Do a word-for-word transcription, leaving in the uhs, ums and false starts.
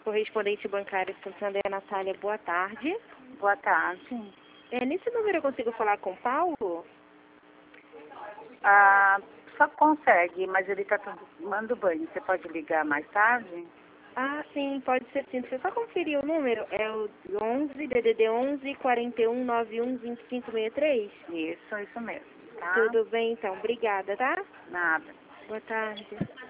correspondente bancário Santana é a Natália. Boa tarde. Boa tarde. É, nesse número eu consigo falar com o Paulo? Ah, só consegue, mas ele está tomando banho. Você pode ligar mais tarde? Ah, sim, pode ser sim. Deixa eu só conferir o número. É o onze, D D D onze, quarenta e um, noventa e um, vinte e cinco, sessenta e três? Isso, isso mesmo, tá? Tudo bem, então. Obrigada, tá? Nada. Boa tarde.